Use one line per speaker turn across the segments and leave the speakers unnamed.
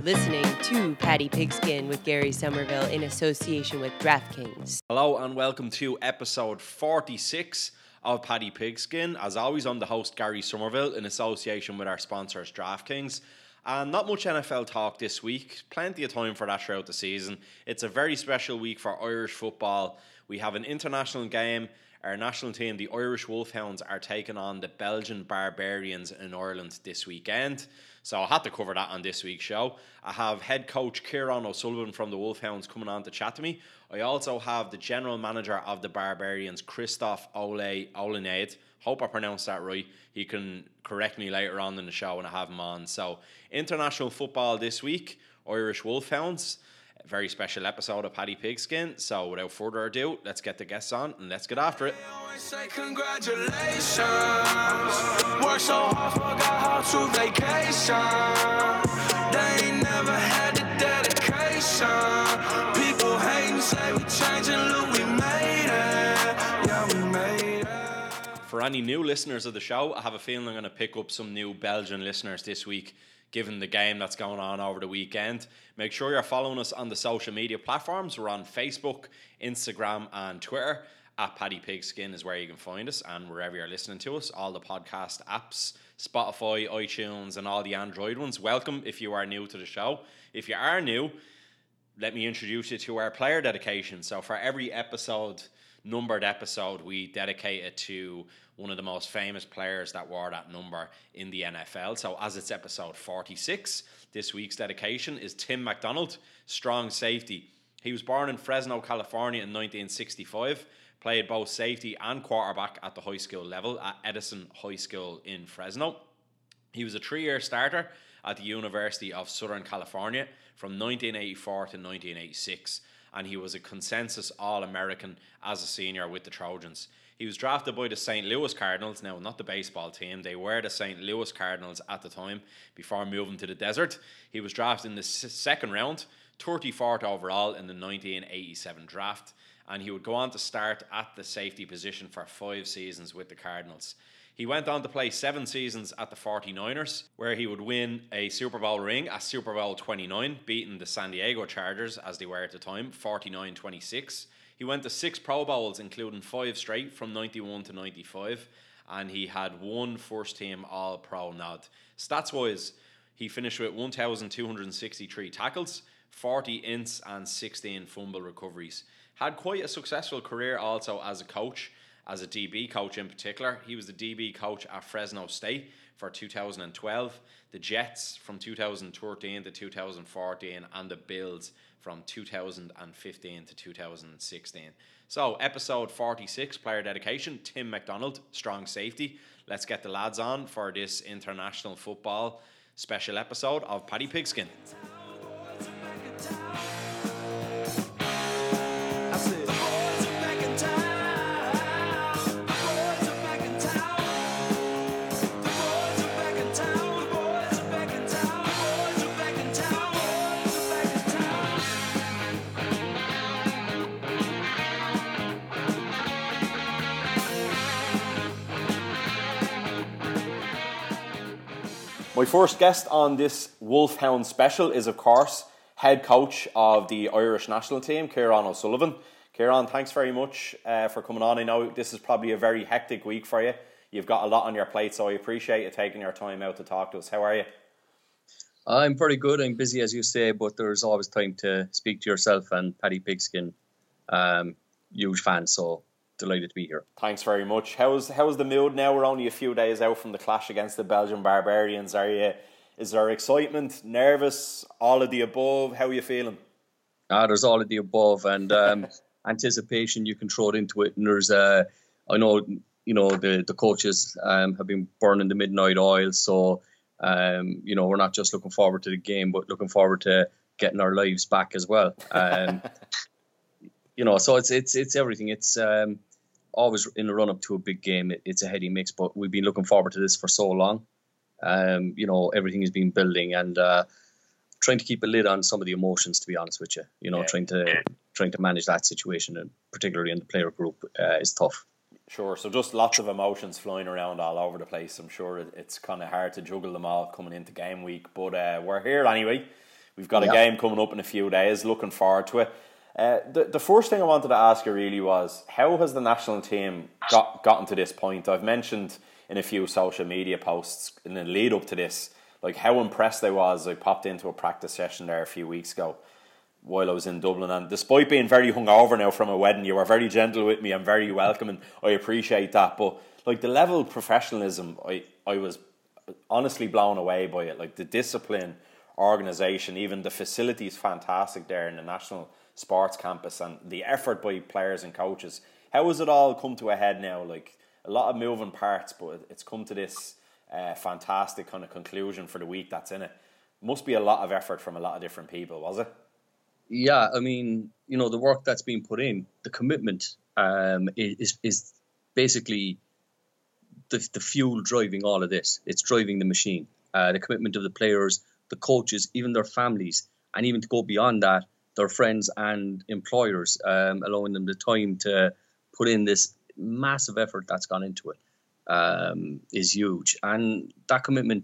listening to Paddy Pigskin with Gary Somerville in association with DraftKings.
Hello and welcome to episode 46 of Paddy Pigskin. As always, I'm the host Gary Somerville in association with our sponsors DraftKings. And not much NFL talk this week, plenty of time for that throughout the season. It's a very special week for Irish football. We have an international game. Our national team, the Irish Wolfhounds, are taking on the Belgian Barbarians in Ireland this weekend. So I had to cover that on this week's show. I have head coach Kieran O'Sullivan from the Wolfhounds coming on to chat to me. I also have the general manager of the Barbarians, Christoph Olenaid. Hope I pronounced that right. He can correct me later on in the show when I have him on. So, international football this week, Irish Wolfhounds. A very special episode of Paddy Pigskin. So, without further ado, let's get the guests on and let's get after it.
Say congratulations. Work so hard, forgot how to vacation. They ain't never had the dedication. People hating, say we changing, look, we made it. Yeah, we made it.
For any new listeners of the show, I have a feeling I'm going to pick up some new Belgian listeners this week, given the game that's going on over the weekend. Make sure you're following us on the social media platforms. We're on Facebook, Instagram, and Twitter. At Paddy Pigskin is where you can find us, and wherever you're listening to us, all the podcast apps, Spotify, iTunes, and all the Android ones. Welcome if you are new to the show. If you are new, let me introduce you to our player dedication. So for every numbered episode, we dedicate it to one of the most famous players that wore that number in the NFL. So as it's episode 46, this week's dedication is Tim McDonald, strong safety. He was born in Fresno, California in 1965. Played both safety and quarterback at the high school level at Edison High School in Fresno. He was a 3-year starter at the University of Southern California from 1984 to 1986, and he was a consensus All-American as a senior with the Trojans. He was drafted by the St. Louis Cardinals, now not the baseball team, they were the St. Louis Cardinals at the time before moving to the desert. He was drafted in the second round, 34th overall in the 1987 draft. And he would go on to start at the safety position for 5 seasons with the Cardinals. He went on to play 7 seasons at the 49ers, where he would win a Super Bowl ring at Super Bowl 29, beating the San Diego Chargers, as they were at the time, 49-26. He went to 6 Pro Bowls, including 5 straight from 91 to 95, and he had 1 first-team All-Pro nod. Stats-wise, he finished with 1,263 tackles, 40 ints, and 16 fumble recoveries. Had quite a successful career also as a coach, as a DB coach in particular. He was the DB coach at Fresno State for 2012, the Jets from 2013 to 2014, and the Bills from 2015 to 2016. So, episode 46, player dedication, Tim McDonald, strong safety. Let's get the lads on for this international football special episode of Paddy Pigskin. My first guest on this Wolfhound special is, of course, head coach of the Irish national team, Kieran O'Sullivan. Kieran, thanks very much for coming on. I know this is probably a very hectic week for you. You've got a lot on your plate, so I appreciate you taking your time out to talk to us. How are you?
I'm pretty good. I'm busy, as you say, but there's always time to speak to yourself and Paddy Pigskin. Huge fan, so delighted to be here.
Thanks very much. How's the mood now? We're only a few days out from the clash against the Belgian Barbarians. Is there excitement, nervous, all of the above? How are you feeling?
There's all of the above, and anticipation, you can throw it into it. And there's I know, the coaches have been burning the midnight oil, so we're not just looking forward to the game, but looking forward to getting our lives back as well. So it's everything. It's always in the run up to a big game. It's a heady mix, but we've been looking forward to this for so long. Everything has been building, and trying to keep a lid on some of the emotions, to be honest with you. Trying to manage that situation, and particularly in the player group, is tough.
Sure, so just lots of emotions flying around all over the place. I'm sure it's kind of hard to juggle them all coming into game week, but we're here anyway. We've got a game coming up in a few days. Looking forward to it. The first thing I wanted to ask you really was, how has the national team gotten to this point? I've mentioned in a few social media posts in the lead up to this, like how impressed I was. I popped into a practice session there a few weeks ago while I was in Dublin, and despite being very hungover now from a wedding, you were very gentle with me and very welcoming. I appreciate that. But like the level of professionalism, I was honestly blown away by it. Like the discipline, organisation, even the facilities, fantastic there in the National Sports Campus, and the effort by players and coaches. How has it all come to a head now? Like a lot of moving parts, but it's come to this fantastic kind of conclusion for the week that's in it. Must be a lot of effort from a lot of different people, was it?
Yeah, I mean, you know, the work that's been put in, the commitment is basically the fuel driving all of this. It's driving the machine. The commitment of the players, the coaches, even their families, and even to go beyond that, their friends and employers, allowing them the time to put in this massive effort that's gone into it, is huge. And that commitment,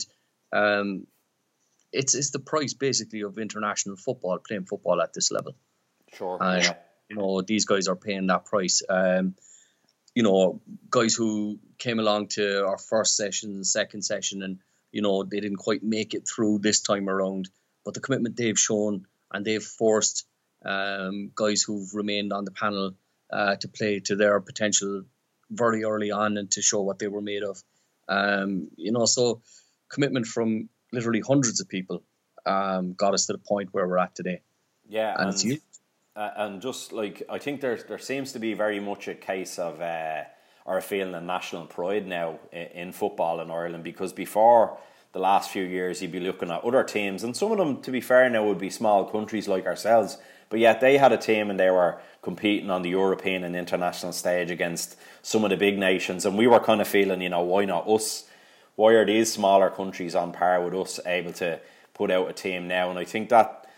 it's the price basically of international football, playing football at this level.
Sure.
And you know, these guys are paying that price. You know, guys who came along to our first session, second session, and you know, they didn't quite make it through this time around, but the commitment they've shown, and they've forced guys who've remained on the panel to play to their potential very early on and to show what they were made of. You know, so commitment from literally hundreds of people got us to the point where we're at today.
Yeah,
and it's huge.
And just like, I think there seems to be very much a case of or a feeling of national pride now in football in Ireland, because before the last few years you'd be looking at other teams, and some of them, to be fair now, would be small countries like ourselves, but yet they had a team and they were competing on the European and international stage against some of the big nations, and we were kind of feeling, you know, why not us? Why are these smaller countries on par with us able to put out a team now? And I think that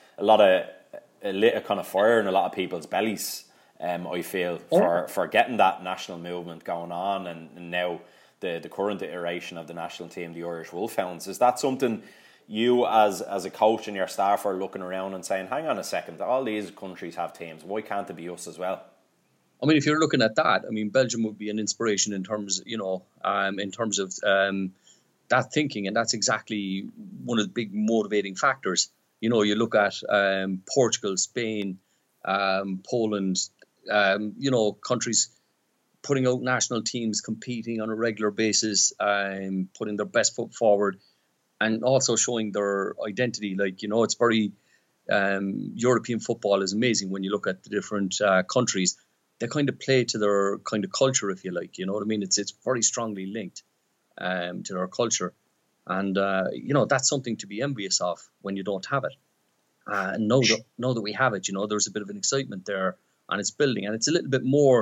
a little kind of fire in a lot of people's bellies, I feel, for getting that national movement going on, and now the current iteration of the national team, the Irish Wolfhounds. Is that something you as a coach and your staff are looking around and saying, hang on a second, all these countries have teams, why can't it be us as well?
I mean, if you're looking at that, I mean, Belgium would be an inspiration in terms, you know, in terms of that thinking, and that's exactly one of the big motivating factors. You know, you look at Portugal, Spain, Poland, you know, countries putting out national teams, competing on a regular basis, putting their best foot forward, and also showing their identity. Like, you know, it's very European football is amazing when you look at the different countries. They kind of play to their kind of culture, if you like. You know what I mean? It's very strongly linked to their culture. And, you know, that's something to be envious of when you don't have it. And know that we have it, you know, there's a bit of an excitement there, and it's building. And it's a little bit more,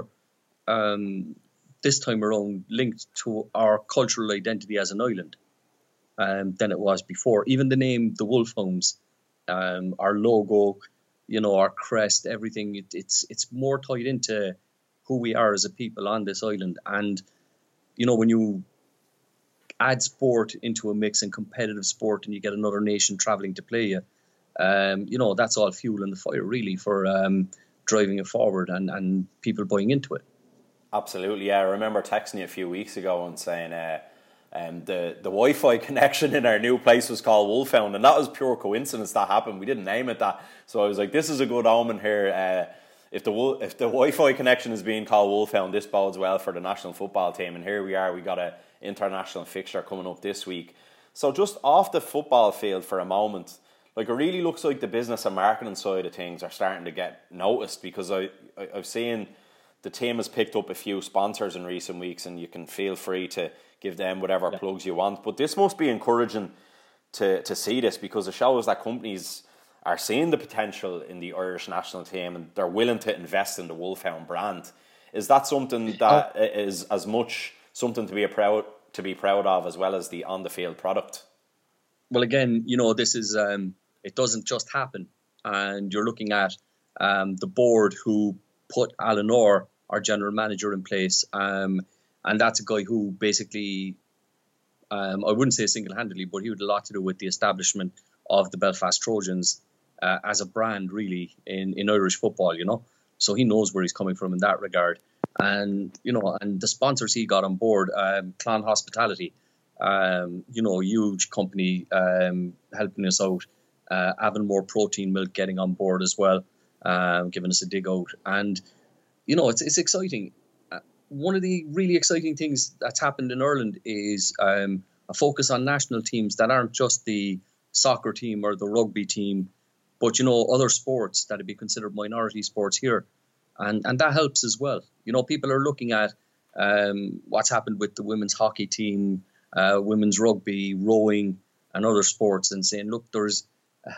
this time around, linked to our cultural identity as an island than it was before. Even the name, the Wolfhounds, our logo, you know, our crest, everything, it's more tied into who we are as a people on this island. And, you know, when you add sport into a mix, and competitive sport, and you get another nation travelling to play you, you know, that's all fuel in the fire really for driving it forward and people buying into it.
Absolutely, yeah. I remember texting you a few weeks ago and saying the Wi-Fi connection in our new place was called Wolfhound, and that was pure coincidence that happened. We didn't name it that, so I was like, this is a good omen here. If the Wi-Fi connection is being called Wolfhound, this bodes well for the national football team, and here we are. We got a international fixture coming up this week. So just off the football field for a moment, like, it really looks like the business and marketing side of things are starting to get noticed, because I've seen the team has picked up a few sponsors in recent weeks, and you can feel free to give them whatever plugs you want. But this must be encouraging to see this, because it shows that companies are seeing the potential in the Irish national team and they're willing to invest in the Wolfhound brand. Is that something that is as much something to be proud of as well as the on the field product?
Well, again, you know, this is it doesn't just happen, and you're looking at the board who put Alan Orr, our general manager, in place, and that's a guy who basically, I wouldn't say single-handedly, but he had a lot to do with the establishment of the Belfast Trojans as a brand, really, in Irish football, So he knows where he's coming from in that regard. And, and the sponsors he got on board, Clan Hospitality, huge company helping us out. Avonmore Protein Milk getting on board as well, giving us a dig out. And, it's exciting. One of the really exciting things that's happened in Ireland is a focus on national teams that aren't just the soccer team or the rugby team, but, other sports that would be considered minority sports here. And that helps as well. People are looking at what's happened with the women's hockey team, women's rugby, rowing, and other sports, and saying, look, there's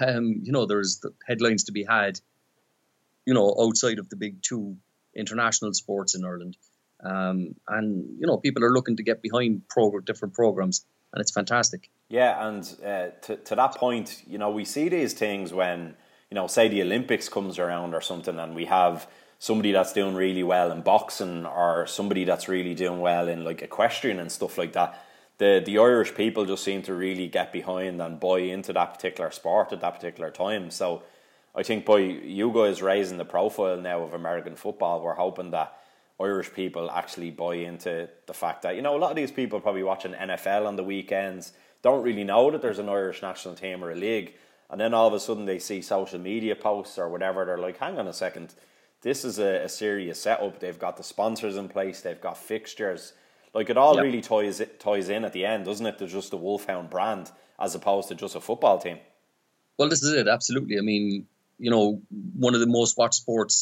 the headlines to be had, outside of the big two international sports in Ireland. And people are looking to get behind different programs, and it's fantastic.
Yeah, and to that point, we see these things when, say the Olympics comes around or something, and we have somebody that's doing really well in boxing, or somebody that's really doing well in like equestrian and stuff like that. The Irish people just seem to really get behind and buy into that particular sport at that particular time. So I think by you guys raising the profile now of American football, we're hoping that Irish people actually buy into the fact that, a lot of these people probably watching NFL on the weekends don't really know that there's an Irish national team or a league. And then all of a sudden they see social media posts or whatever. They're like, hang on a second, this is a serious setup. They've got the sponsors in place. They've got fixtures. Like, it all really ties in at the end, doesn't it? There's just the Wolfhound brand as opposed to just a football team.
Well, this is it. Absolutely. I mean, one of the most watched sports,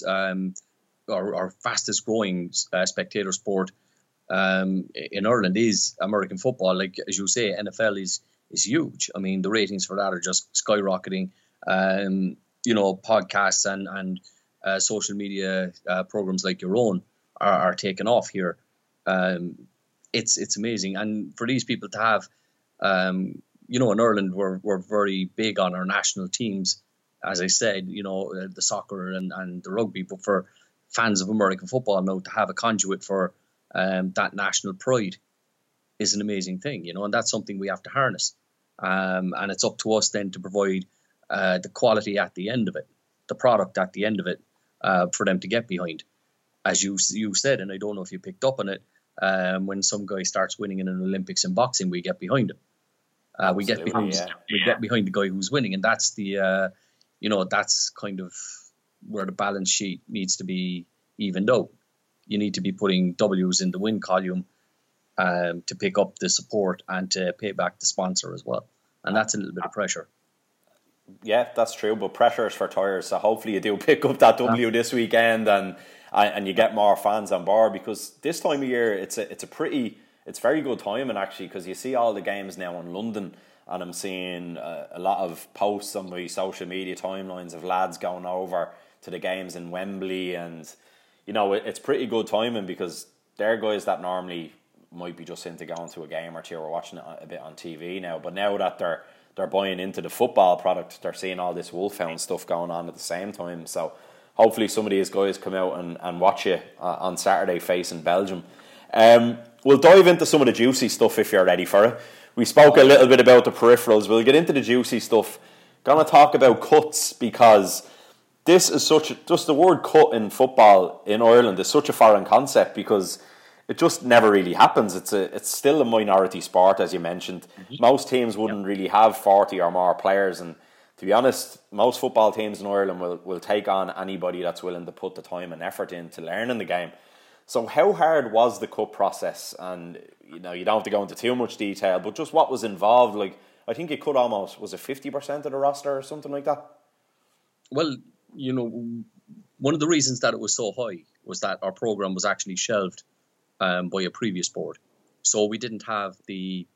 or fastest growing spectator sport in Ireland is American football. Like, as you say, NFL is huge. I mean, the ratings for that are just skyrocketing. Podcasts and social media programs like your own are taking off here. It's amazing. And for these people to have, in Ireland, we're very big on our national teams, as I said, the soccer and the rugby, but for fans of American football now to have a conduit for that national pride is an amazing thing, and that's something we have to harness. And it's up to us then to provide the quality at the end of it, the product at the end of it, for them to get behind. As you said, and I don't know if you picked up on it, when some guy starts winning in an Olympics in boxing, we get behind him. We get behind the guy who's winning, and that's the that's kind of where the balance sheet needs to be evened out. You need to be putting W's in the win column to pick up the support and to pay back the sponsor as well, and that's a little bit of pressure.
Yeah, that's true, but pressure is for tires. So hopefully you do pick up that W this weekend and you get more fans on board, because this time of year it's very good timing actually, because you see all the games now in London, and I'm seeing a lot of posts on my social media timelines of lads going over to the games in Wembley, and it's pretty good timing because they're guys that normally might be just into going to a game or two or watching it a bit on TV now, but now that they're buying into the football product, they're seeing all this Wolfhound stuff going on at the same time. So hopefully some of these guys come out and watch you on Saturday facing Belgium. We'll dive into some of the juicy stuff if you're ready for it. We spoke a little bit about the peripherals. We'll get into the juicy stuff. Going to talk about cuts, because this is just the word cut in football in Ireland is such a foreign concept, because it just never really happens. It's still a minority sport, as you mentioned. Most teams wouldn't really have 40 or more players, and to be honest, most football teams in Ireland will take on anybody that's willing to put the time and effort into learning the game. So how hard was the cut process? And you don't have to go into too much detail, but just what was involved. Like, I think it cut almost, was it 50% of the roster or something like that?
Well, one of the reasons that it was so high was that our program was actually shelved by a previous board. So we didn't have the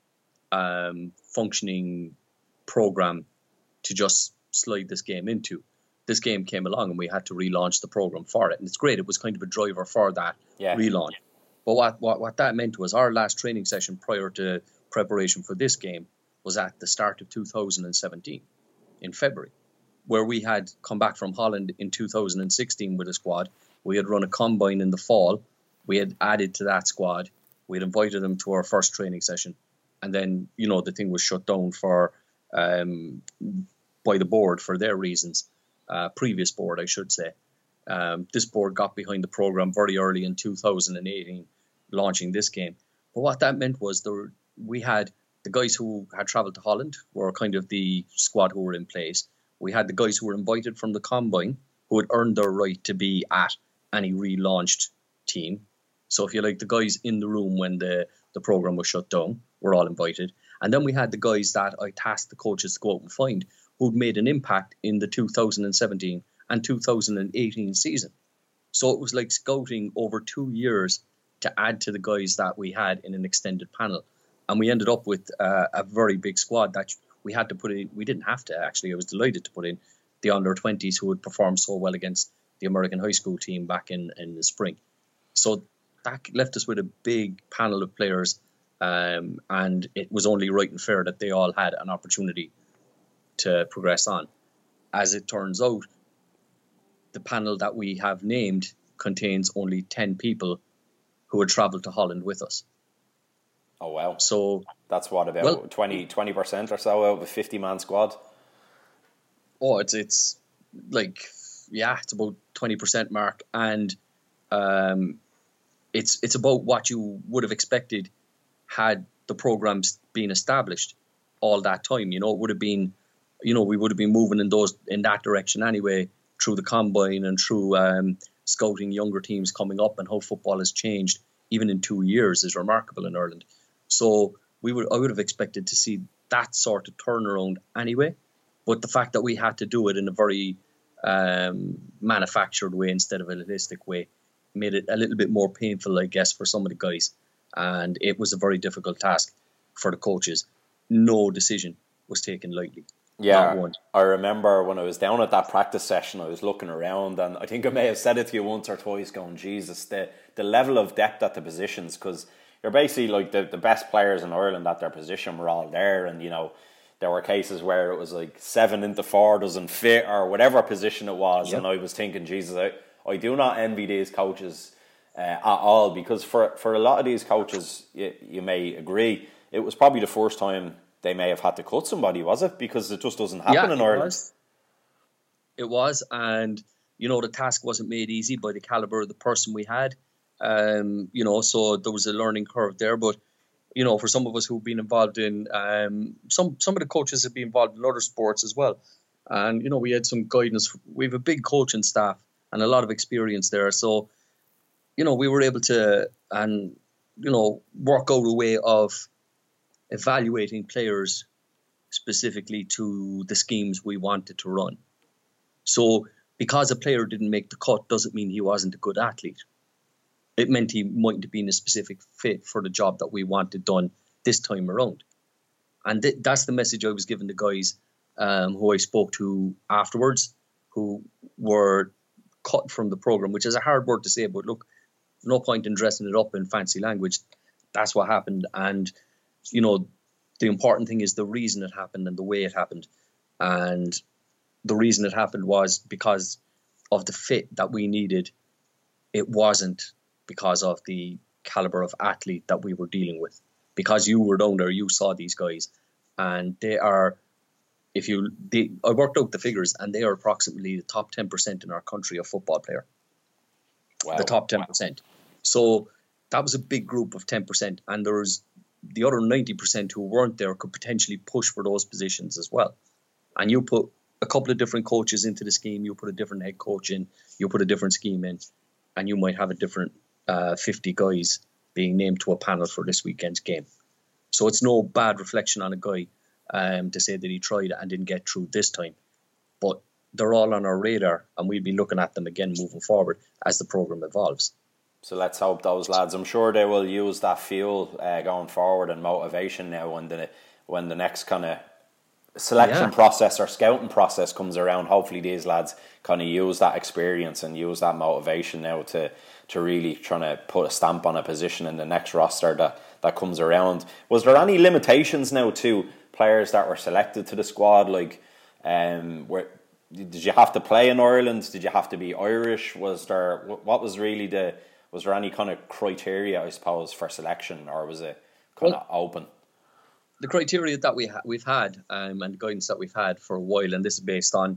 functioning program to just slide this game into. This game came along and we had to relaunch the program for it. And it's great. It was kind of a driver for that relaunch. But what that meant was our last training session prior to preparation for this game was at the start of 2017 in February, where we had come back from Holland in 2016 with a squad. We had run a combine in the fall. We had added to that squad. We had invited them to our first training session. And then, the thing was shut down by the board for their reasons. previous board, I should say. This board got behind the program very early in 2018, launching this game. But what that meant was we had the guys who had travelled to Holland were kind of the squad who were in place. We had the guys who were invited from the combine who had earned their right to be at any relaunched team. So if you like, the guys in the room when the program was shut down were all invited. And then we had the guys that I tasked the coaches to go out and find who'd made an impact in the 2017 and 2018 season. So it was like scouting over 2 years to add to the guys that we had in an extended panel. And we ended up with a very big squad that we had to put in. We didn't have to, actually. I was delighted to put in the under-20s who had performed so well against the American high school team back in the spring. So that left us with a big panel of players, and it was only right and fair that they all had an opportunity to progress on. As it turns out, the panel that we have named contains only 10 people who had travelled to Holland with us.
Oh, wow.
So
that's what, about 20% or so out of a 50-man squad?
Oh, it's like, yeah, it's about 20% mark. And it's about what you would have expected had the programs been established all that time. It would have been, we would have been moving in that direction anyway, through the combine and through scouting younger teams coming up, and how football has changed even in 2 years is remarkable in Ireland. So I would have expected to see that sort of turnaround anyway. But the fact that we had to do it in a very manufactured way instead of a holistic way made it a little bit more painful, I guess, for some of the guys. And it was a very difficult task for the coaches. No decision was taken lightly.
Yeah, I remember when I was down at that practice session, I was looking around, and I think I may have said it to you once or twice, going, Jesus, the level of depth at the positions, because you're basically like the best players in Ireland at their position were all there, and there were cases where it was like 7 into 4 doesn't fit, or whatever position it was. Yep. And I was thinking, Jesus, I do not envy these coaches at all, because for a lot of these coaches, you may agree, it was probably the first time they may have had to cut somebody, was it? Because it just doesn't happen in Ireland.
It was, and the task wasn't made easy by the calibre of the person we had. So there was a learning curve there, but for some of us who've been involved in some of the coaches have been involved in other sports as well, and we had some guidance. We have a big coaching staff and a lot of experience there, so we were able to work out a way of evaluating players specifically to the schemes we wanted to run. So because a player didn't make the cut doesn't mean he wasn't a good athlete. It meant he mightn't have been a specific fit for the job that we wanted done this time around. And that's the message I was giving the guys who I spoke to afterwards, who were cut from the program, which is a hard word to say, but look, no point in dressing it up in fancy language. That's what happened. And, the important thing is the reason it happened and the way it happened. And the reason it happened was because of the fit that we needed. It wasn't because of the caliber of athlete that we were dealing with. Because you were down there, you saw these guys, and they are, I worked out the figures, and they are approximately the top 10% in our country of football player. Wow. The top 10%. So that was a big group of 10%, and there's the other 90% who weren't there could potentially push for those positions as well. And you put a couple of different coaches into the scheme, you put a different head coach in, you put a different scheme in, and you might have a different 50 guys being named to a panel for this weekend's game. So it's no bad reflection on a guy to say that he tried and didn't get through this time. But they're all on our radar, and we'll be looking at them again moving forward as the programme evolves.
So let's hope those lads, I'm sure they will use that fuel going forward and motivation now when the next kind of selection process or scouting process comes around. Hopefully these lads kind of use that experience and use that motivation now to really trying to put a stamp on a position in the next roster that comes around. Was there any limitations now to players that were selected to the squad? Like, did you have to play in Ireland? Did you have to be Irish? Was there any kind of criteria, I suppose, for selection, or was it kind of open?
The criteria that we've had and the guidance that we've had for a while, and this is based on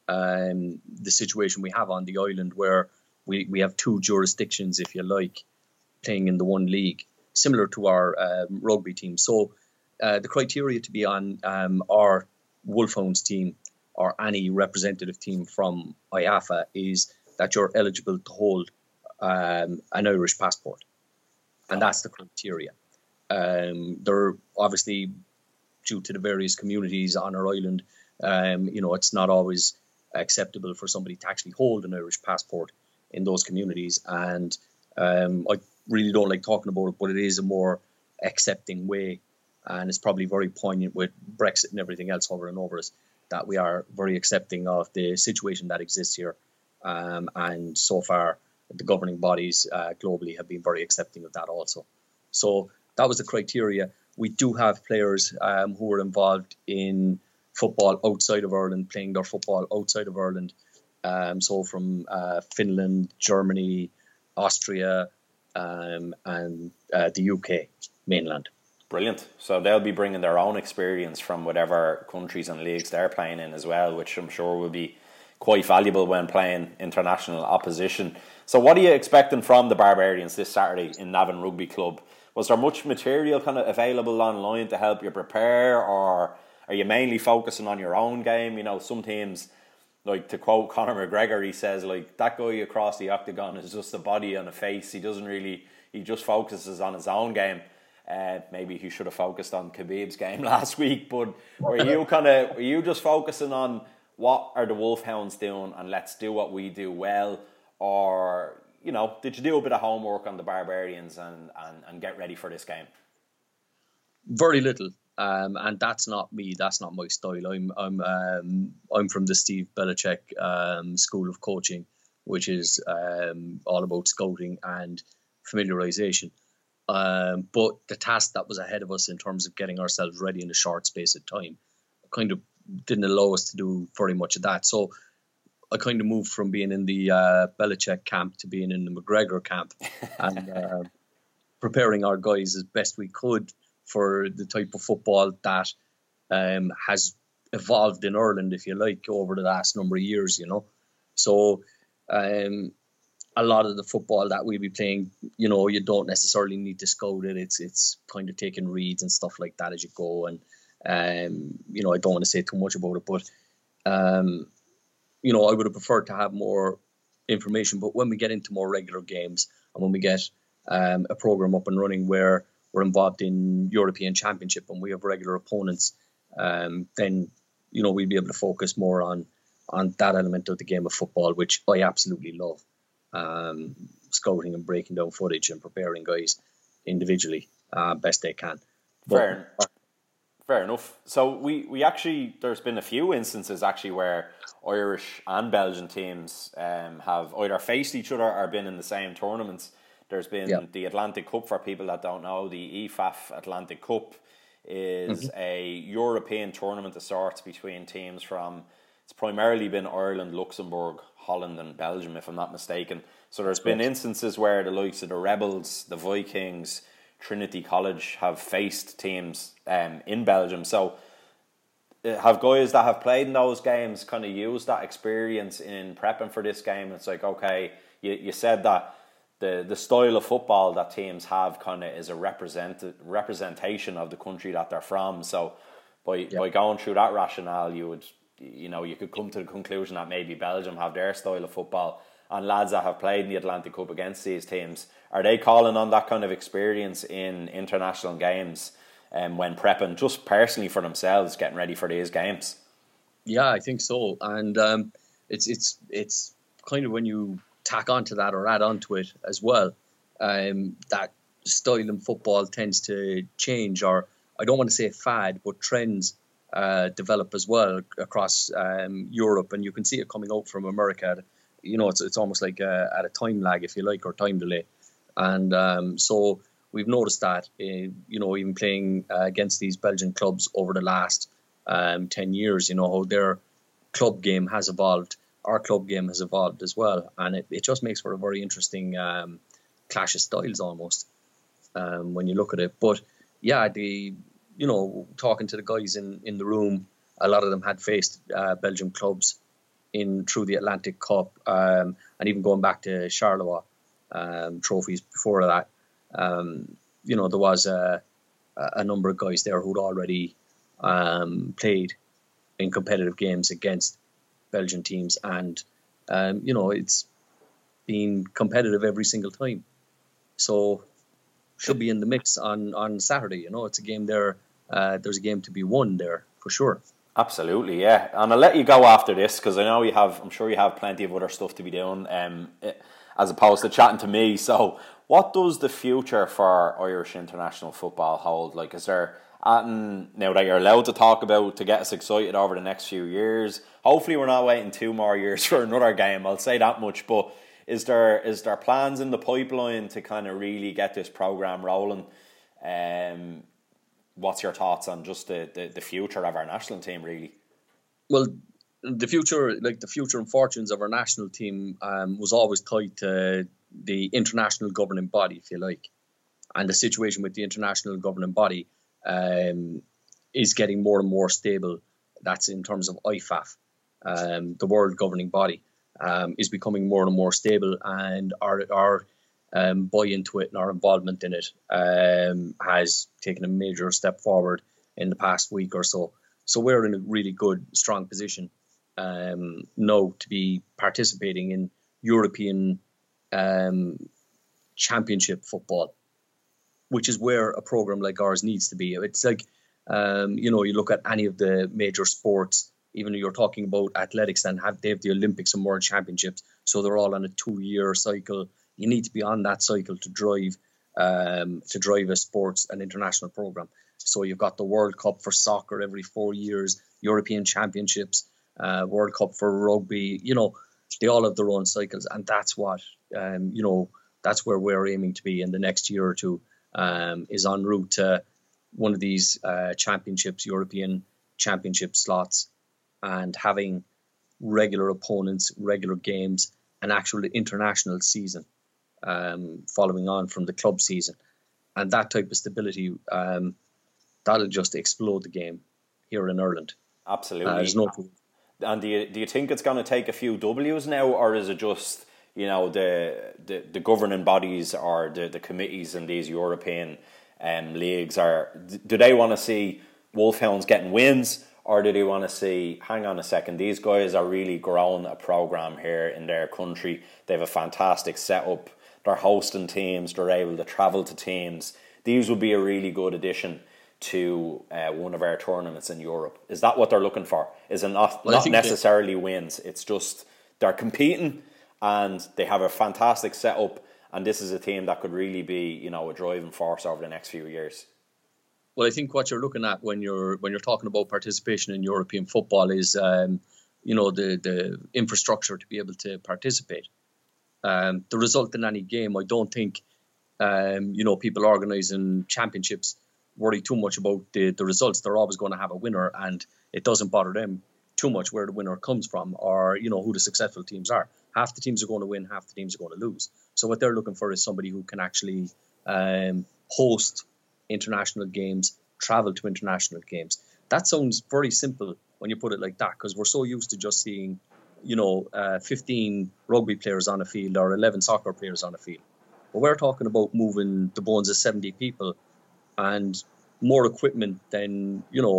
the situation we have on the island where we have two jurisdictions, if you like, playing in the one league, similar to our rugby team. So the criteria to be on our Wolfhounds team or any representative team from IAFA is that you're eligible to hold an Irish passport. And that's the criteria. They're obviously, due to the various communities on our island, it's not always acceptable for somebody to actually hold an Irish passport in those communities. And I really don't like talking about it, but it is a more accepting way. And it's probably very poignant with Brexit and everything else hovering over us, that we are very accepting of the situation that exists here. And so far, the governing bodies globally have been very accepting of that also. So that was the criteria. We do have players who are involved in football outside of Ireland, playing their football outside of Ireland. So from Finland, Germany, Austria, and the UK mainland.
Brilliant. So they'll be bringing their own experience from whatever countries and leagues they're playing in as well, which I'm sure will be quite valuable when playing international opposition. So what are you expecting from the Barbarians this Saturday in Navan Rugby Club? Was there much material kind of available online to help you prepare, or are you mainly focusing on your own game? Some teams, like to quote Conor McGregor, he says, like, that guy across the octagon is just a body and a face. He just focuses on his own game. Maybe he should have focused on Khabib's game last week, but were you just focusing on what are the Wolfhounds doing and let's do what we do well? Or, did you do a bit of homework on the Barbarians and get ready for this game?
Very little. And that's not me. That's not my style. I'm from the Steve Belichick school of coaching, which is all about scouting and familiarization. But the task that was ahead of us in terms of getting ourselves ready in a short space of time kind of didn't allow us to do very much of that. So I kind of moved from being in the Belichick camp to being in the McGregor camp and preparing our guys as best we could for the type of football that has evolved in Ireland, if you like, over the last number of years, So a lot of the football that we'll be playing, you don't necessarily need to scout it. It's kind of taking reads and stuff like that as you go. And, I don't want to say too much about it, but, I would have preferred to have more information. But when we get into more regular games and when we get a program up and running where we're involved in European Championship and we have regular opponents, then, we'll be able to focus more on that element of the game of football, which I absolutely love. Scouting and breaking down footage and preparing guys individually best they can.
Fair enough. So we actually, there's been a few instances actually where Irish and Belgian teams have either faced each other or been in the same tournaments. There's been the Atlantic Cup, for people that don't know. The EFAF Atlantic Cup is a European tournament of sorts between teams from, it's primarily been Ireland, Luxembourg, Holland and Belgium, if I'm not mistaken. So there's been instances where the likes of the Rebels, the Vikings, Trinity College have faced teams in Belgium. So have guys that have played in those games kind of used that experience in prepping for this game? It's like, okay, you said that the style of football that teams have kind of is a representation of the country that they're from. So by going through that rationale, you could come to the conclusion that maybe Belgium have their style of football, and lads that have played in the Atlantic Cup against these teams, are they calling on that kind of experience in international games when prepping just personally for themselves, getting ready for these games?
Yeah, I think so. And it's kind of when you tack onto that or add onto it as well, that style in football tends to change, or I don't want to say fad, but trends develop as well across Europe, and you can see it coming out from America. It's almost like at a time lag, if you like, or time delay. And so we've noticed that, even playing against these Belgian clubs over the last 10 years, how their club game has evolved. Our club game has evolved as well. And it just makes for a very interesting clash of styles almost when you look at it. But yeah, talking to the guys in the room, a lot of them had faced Belgian clubs in through the Atlantic Cup, and even going back to Charleroi trophies before that. There was a number of guys there who'd already played in competitive games against Belgian teams, and it's been competitive every single time. So should be in the mix on Saturday. It's a game there. There's a game to be won there for sure.
Absolutely, yeah. And I'll let you go after this because I'm sure you have plenty of other stuff to be doing, as opposed to chatting to me. So, what does the future for Irish international football hold? Like, is there anything now that you're allowed to talk about to get us excited over the next few years? Hopefully, we're not waiting 2 more years for another game. I'll say that much. But is there plans in the pipeline to kind of really get this program rolling? What's your thoughts on just the future of our national team, really?
Well, the future and fortunes of our national team was always tied to the international governing body, if you like. And the situation with the international governing body is getting more and more stable. That's in terms of IFAF, the world governing body, is becoming more and more stable, and our buy into it and our involvement in it has taken a major step forward in the past week or so. So we're in a really good, strong position now to be participating in European championship football, which is where a program like ours needs to be. It's like, you look at any of the major sports, even though you're talking about athletics, and they have the Olympics and World Championships, so they're all on a 2-year cycle. You need to be on that cycle to drive a sports and international program. So you've got the World Cup for soccer every 4 years, European Championships, World Cup for rugby. They all have their own cycles, and that's what that's where we're aiming to be in the next year or two. Is en route to one of these championships, European Championship slots, and having regular opponents, regular games, an actual international season. Following on from the club season, and that type of stability, that'll just explode the game here in Ireland.
Absolutely. And do you think it's going to take a few W's now, or is it just the governing bodies or the committees in these European leagues do they want to see Wolfhounds getting wins, or do they want to see, hang on a second, these guys are really growing a program here in their country, they have a fantastic setup, they're hosting teams, they're able to travel to teams. These would be a really good addition to one of our tournaments in Europe. Is that what they're looking for? Is it not necessarily wins? It's just they're competing and they have a fantastic setup, and this is a team that could really be, a driving force over the next few years.
Well, I think what you're looking at when you're talking about participation in European football is the infrastructure to be able to participate. The result in any game, I don't think, people organising championships worry too much about the results. They're always going to have a winner, and it doesn't bother them too much where the winner comes from or, who the successful teams are. Half the teams are going to win, half the teams are going to lose. So what they're looking for is somebody who can actually host international games, travel to international games. That sounds very simple when you put it like that, because we're so used to just seeing 15 rugby players on a field or 11 soccer players on a field. But we're talking about moving the bones of 70 people and more equipment than,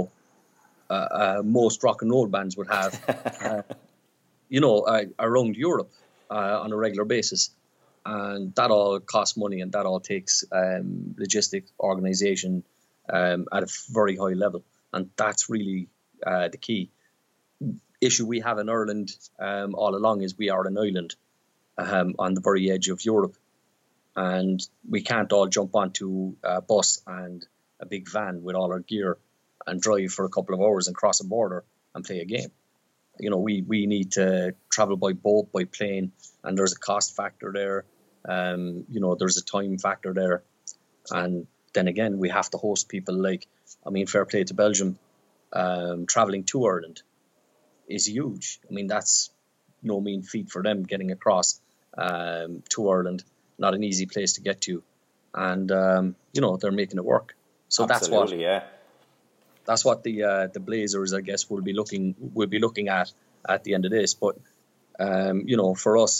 most rock and roll bands would have, around Europe on a regular basis. And that all costs money, and that all takes logistic organisation at a very high level. And that's really the key issue we have in Ireland all along, is we are an island on the very edge of Europe, and we can't all jump onto a bus and a big van with all our gear and drive for a couple of hours and cross a border and play a game. We need to travel by boat, by plane, and there's a cost factor there. There's a time factor there, and then again we have to host people. Fair play to Belgium. Traveling to Ireland is huge. That's no mean feat for them, getting across to Ireland. Not an easy place to get to, and they're making it work. So
absolutely,
that's what the Blazers, I guess, will be looking at at the end of this. But for us,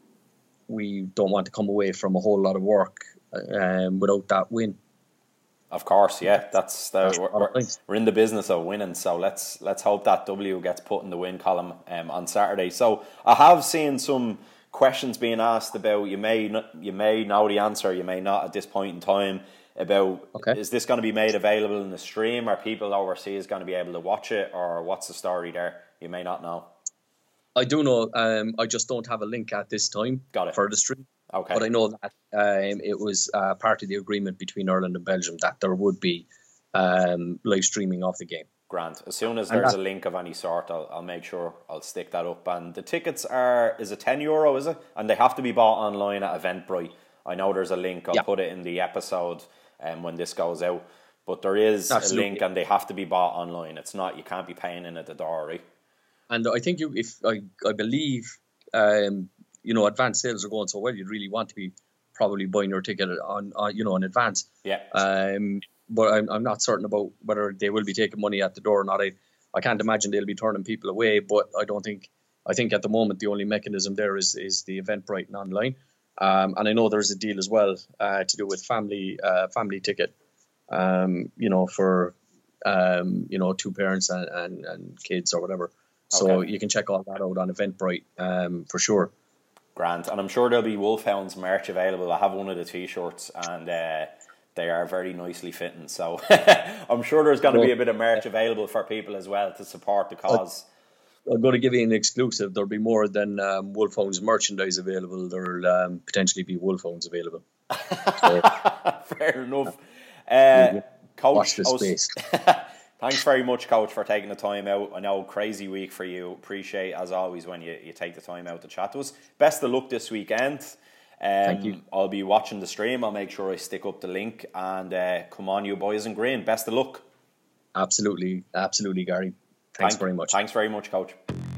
we don't want to come away from a whole lot of work without that win.
Of course, yeah. We're in the business of winning, so let's hope that W gets put in the win column on Saturday. So I have seen some questions being asked about, you may know the answer, you may not at this point in time, about is this going to be made available in the stream? Are people overseas going to be able to watch it, or what's the story there? You may not know.
I do know. I just don't have a link at this time for the stream.
Okay.
But I know that it was part of the agreement between Ireland and Belgium that there would be live streaming of the game.
Grant. As soon as there's a link of any sort, I'll make sure I'll stick that up. And the tickets is it €10, is it? And they have to be bought online at Eventbrite. I know there's a link. I'll put it in the episode when this goes out. But there is a link, and they have to be bought online. It's not, you can't be paying in at the door, right?
And I think I believe advance sales are going so well, you'd really want to be probably buying your ticket in advance.
Yeah.
But I'm not certain about whether they will be taking money at the door or not. I can't imagine they'll be turning people away, but I think at the moment the only mechanism there is the Eventbrite and online. And I know there's a deal as well to do with family ticket, for two parents and kids or whatever. So you can check all that out on Eventbrite for sure.
Grant. And I'm sure there'll be Wolfhounds merch available. I have one of the t-shirts, and they are very nicely fitting. So I'm sure there's going to be a bit of merch available for people as well to support the cause.
I'm going to give you an exclusive. There'll be more than Wolfhounds merchandise available. There'll potentially be Wolfhounds available. So,
fair enough. Coach,
watch the space.
Thanks very much, Coach, for taking the time out. I know, crazy week for you. Appreciate, as always, when you take the time out to chat to us. Best of luck this weekend.
Thank you.
I'll be watching the stream. I'll make sure I stick up the link. And come on, you boys in green. Best of luck.
Absolutely, Gary. Thanks very much.
Thanks very much, Coach.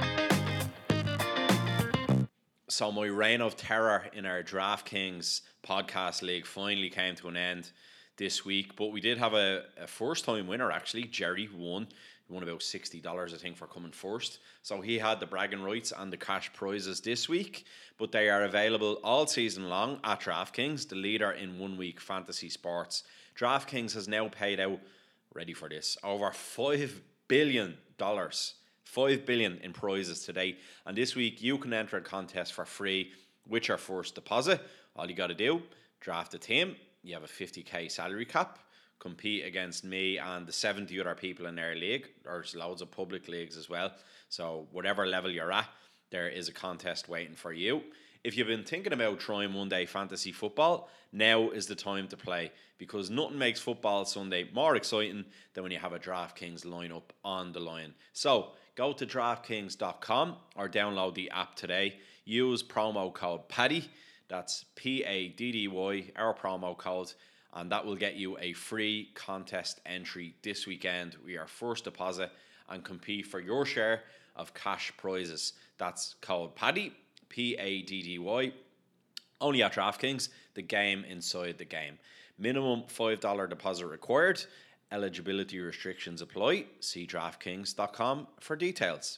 So my reign of terror in our DraftKings podcast league finally came to an end this week, but we did have a first time winner actually. Jerry won. He won about $60, I think, for coming first. So he had the bragging rights and the cash prizes this week, but they are available all season long at DraftKings, the leader in 1 week fantasy sports. DraftKings has now paid out, ready for this, over $5 billion. $5 billion in prizes today. And this week you can enter a contest for free with your first deposit. All you got to do, draft a team. You have a 50k salary cap. Compete against me and the 70 other people in our league. There's loads of public leagues as well. So whatever level you're at, there is a contest waiting for you. If you've been thinking about trying one day fantasy football, now is the time to play, because nothing makes football Sunday more exciting than when you have a DraftKings lineup on the line. So go to DraftKings.com or download the app today. Use promo code PADDY. That's PADDY, our promo code, and that will get you a free contest entry this weekend with your first deposit and compete for your share of cash prizes. That's code PADDY, PADDY, only at DraftKings, the game inside the game. Minimum $5 deposit required. Eligibility restrictions apply. See DraftKings.com for details.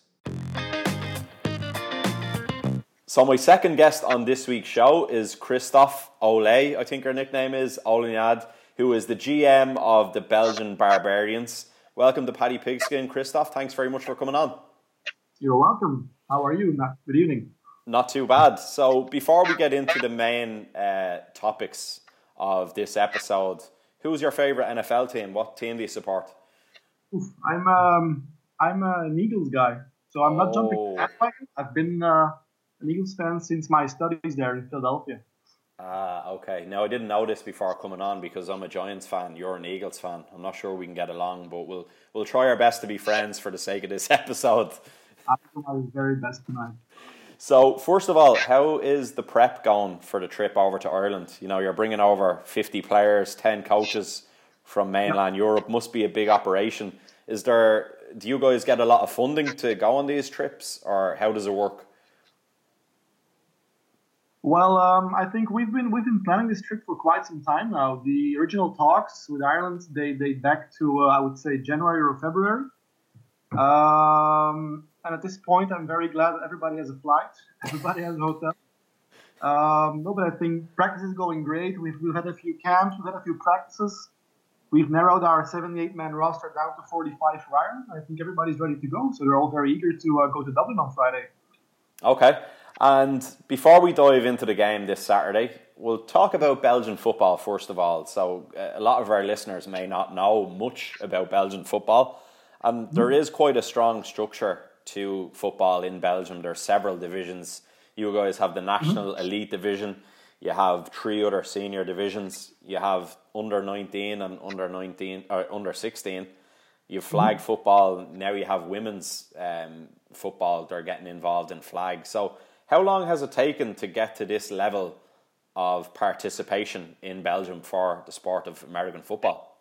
So my second guest on this week's show is Christophe Olé, I think her nickname is, Oliniad, who is the GM of the Belgian Barbarians. Welcome to Paddy Pigskin, Christophe. Thanks very much for coming on.
You're welcome. How are you? Good evening.
Not too bad. So before we get into the main topics of this episode, who's your favourite NFL team? What team do you support?
I'm an Eagles guy, so I'm not jumping. I've been an Eagles fan since my studies there in Philadelphia.
Okay. Now, I didn't know this before coming on because I'm a Giants fan. You're an Eagles fan. I'm not sure we can get along, but we'll try our best to be friends for the sake of this episode.
I'll do my very best tonight.
So, first of all, how is the prep going for the trip over to Ireland? You know, you're bringing over 50 players, 10 coaches from mainland Europe. Must be a big operation. Do you guys get a lot of funding to go on these trips, or how does it work?
Well, I think we've been planning this trip for quite some time now. The original talks with Ireland, they date back to I would say January or February. and at this point, I'm very glad that everybody has a flight, everybody has a hotel. No, but I think practice is going great. We've had a few camps, we've had a few practices. We've narrowed our 78-man roster down to 45 riders. I think everybody's ready to go, so they're all very eager to go to Dublin on Friday.
Okay, and before we dive into the game this Saturday, we'll talk about Belgian football first of all. So a lot of our listeners may not know much about Belgian football, and there is quite a strong structure to football in Belgium. There are several divisions. You guys have the National Elite Division. You have 3 other senior divisions. You have under 19 and under 19 or under 16. You have flag football. Now you have women's football. They're getting involved in flag. So how long has it taken to get to this level of participation in Belgium for the sport of American football?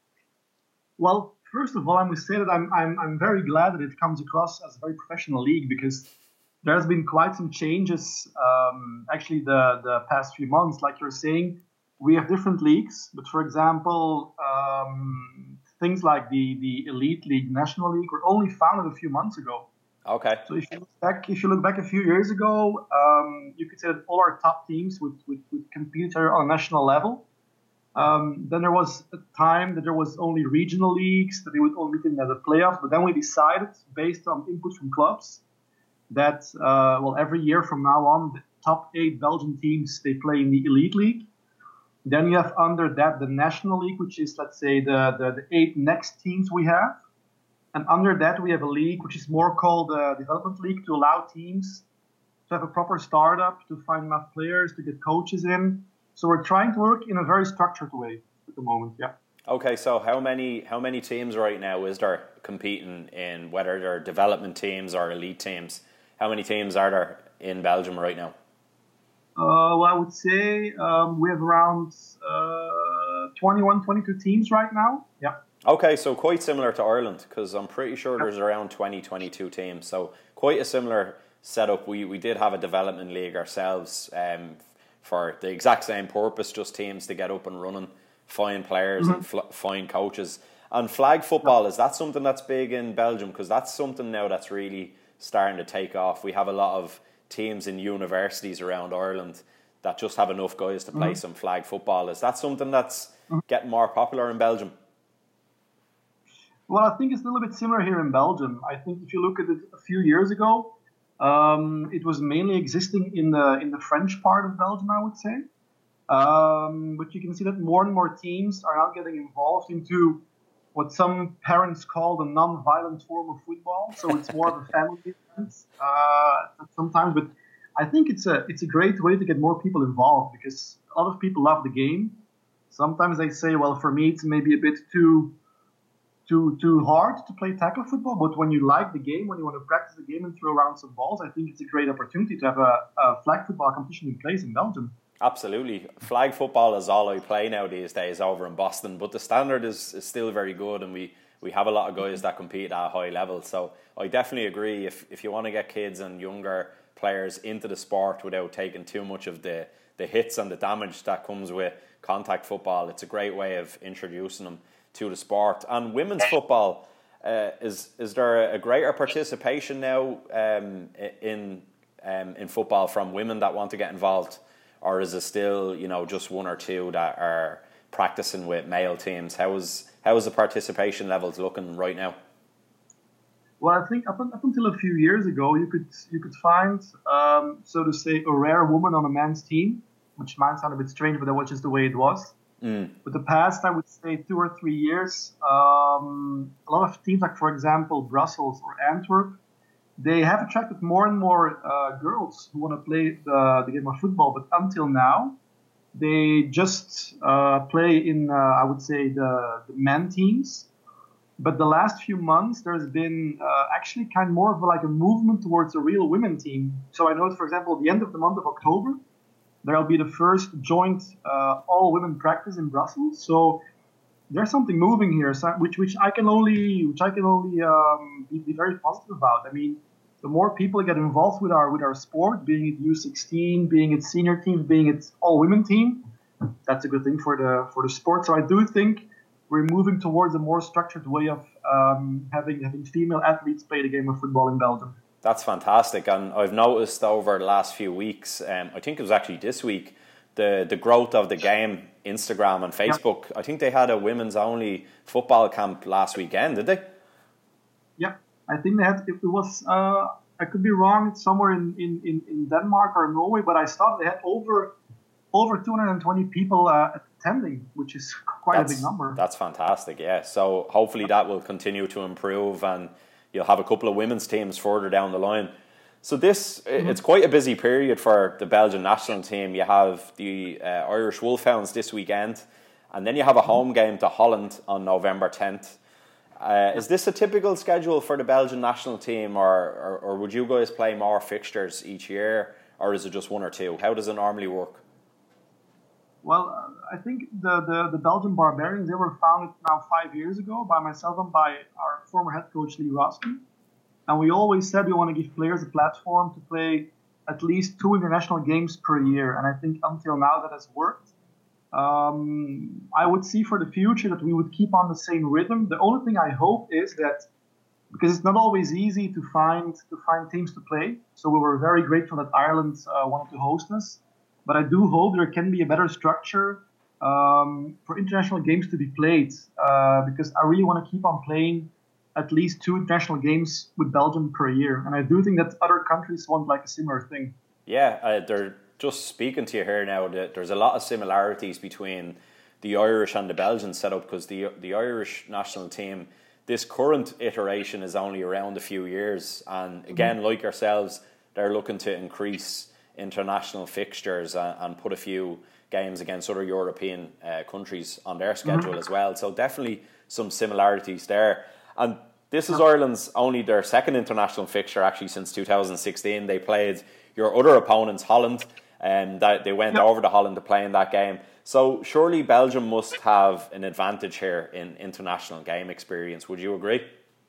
Well, first of all, I must say that I'm very glad that it comes across as a very professional league, because there's been quite some changes, actually, the past few months. Like you're saying, we have different leagues, but for example, things like the Elite League, National League, were only founded a few months ago.
Okay.
So if you look back a few years ago, you could say that all our top teams would compete on a national level. Then there was a time that there was only regional leagues, that they would all meet in the playoffs. But then we decided, based on input from clubs, that every year from now on, the top 8 Belgian teams, they play in the Elite League. Then you have under that the National League, which is, let's say, the 8 next teams we have. And under that, we have a league which is more called the Development League, to allow teams to have a proper startup, to find enough players, to get coaches in. So we're trying to work in a very structured way at the moment, yeah.
Okay, so how many teams right now is there competing in, whether they're development teams or elite teams? How many teams are there in Belgium right now?
Well, I would say we have around 21, 22 teams right now, yeah.
Okay, so quite similar to Ireland, because I'm pretty sure there's around 20, 22 teams. So quite a similar setup. We did have a development league ourselves for the exact same purpose, just teams to get up and running, find players and find coaches. And flag football, is that something that's big in Belgium? Because that's something now that's really starting to take off. We have a lot of teams in universities around Ireland that just have enough guys to play some flag football. Is that something that's getting more popular in Belgium?
Well, I think it's a little bit similar here in Belgium. I think if you look at it a few years ago, it was mainly existing in the French part of Belgium, I would say. But you can see that more and more teams are now getting involved into what some parents call the non-violent form of football. So it's more of a family event sometimes. But I think it's a great way to get more people involved, because a lot of people love the game. Sometimes they say, well, for me, it's maybe a bit too hard to play tackle football, but when you like the game, when you want to practice the game and throw around some balls, I think it's a great opportunity to have a flag football competition in place in Belgium.
Absolutely. Flag football is all I play now these days over in Boston, but the standard is still very good, and we have a lot of guys that compete at a high level. So I definitely agree, if you want to get kids and younger players into the sport without taking too much of the hits and the damage that comes with contact football, it's a great way of introducing them to the sport. And women's football, is there a greater participation now in football from women that want to get involved, or is it still just 1 or 2 that are practicing with male teams? How is the participation levels looking right now?
Well, I think up until a few years ago, you could find, so to say, a rare woman on a man's team, which might sound a bit strange, but that was just the way it was. But the past, I would say, 2 or 3 years, a lot of teams, like for example Brussels or Antwerp, they have attracted more and more girls who want to play the game of football. But until now, they just play in, I would say, the men teams. But the last few months, there's been actually kind of more of like a movement towards a real women team. So I know, for example, at the end of the month of October, there will be the first joint all-women practice in Brussels. So there's something moving here, which I can only be very positive about. I mean, the more people get involved with our sport, being it U16, being it senior teams, being it all-women team, that's a good thing for the sport. So I do think we're moving towards a more structured way of having female athletes play the game of football in Belgium.
That's fantastic, and I've noticed over the last few weeks, I think it was actually this week, the growth of the game, Instagram and Facebook. Yeah. I think they had a women's only football camp last weekend, did they?
Yeah, I think they had. It was. I could be wrong. It's somewhere in Denmark or Norway, but I saw they had over 220 people attending, which is quite a big number.
That's fantastic. Yeah. So hopefully that will continue to improve, and you'll have a couple of women's teams further down the line. So it's quite a busy period for the Belgian national team. You have the Irish Wolfhounds this weekend, and then you have a home game to Holland on November 10th. Is this a typical schedule for the Belgian national team, or would you guys play more fixtures each year, or is it just one or two? How does it normally work?
Well, I think the Belgian Barbarians, they were founded now 5 years ago by myself and by our former head coach, Lee Roskin. And we always said we want to give players a platform to play at least 2 international games per year. And I think until now that has worked. I would see for the future that we would keep on the same rhythm. The only thing I hope is that, because it's not always easy to find teams to play. So we were very grateful that Ireland wanted to host us. But I do hope there can be a better structure for international games to be played, because I really want to keep on playing at least 2 international games with Belgium per year. And I do think that other countries want like a similar thing.
Yeah, they're just speaking to you here now. There's a lot of similarities between the Irish and the Belgian setup, because the Irish national team, this current iteration is only around a few years. And again, like yourselves, they're looking to increase international fixtures and put a few games against other European countries on their schedule as well. So definitely some similarities there. And this is Ireland's only their second international fixture actually since 2016. They played your other opponents, Holland, and they went over to Holland to play in that game. So surely Belgium must have an advantage here in international game experience. Would you agree?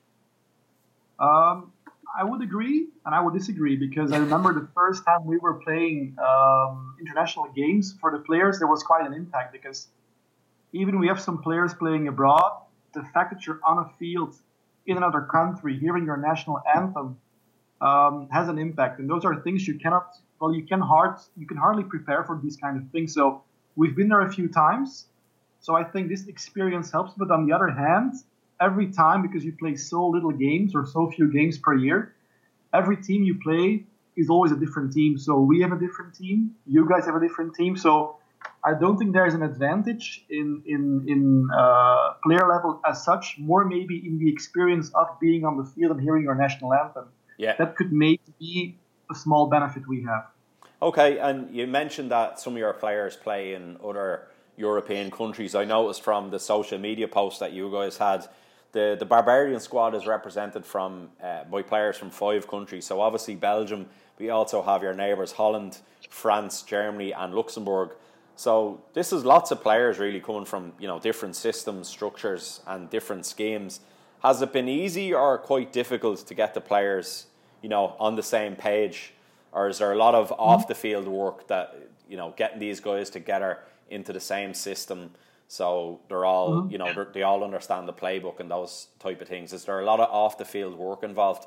I would agree and I would disagree, because I remember the first time we were playing international games for the players, there was quite an impact, because even we have some players playing abroad, the fact that you're on a field in another country, hearing your national anthem, has an impact. And those are things you can hardly prepare for these kind of things. So we've been there a few times. So I think this experience helps. But on the other hand, every time, because you play so little games or so few games per year, every team you play is always a different team. So we have a different team. You guys have a different team. So I don't think there's an advantage in player level as such, more maybe in the experience of being on the field and hearing your national anthem.
Yeah.
That could maybe be a small benefit we have.
Okay, and you mentioned that some of your players play in other European countries. I noticed from the social media posts that you guys had, the Barbarian squad is represented by players from 5 countries. So obviously Belgium, we also have your neighbours Holland, France, Germany and Luxembourg. So this is lots of players really coming from, different systems, structures and different schemes. Has it been easy or quite difficult to get the players, on the same page? Or is there a lot of off the field work that, getting these guys together into the same system so they're all, they all understand the playbook and those type of things? Is there a lot of off the field work involved?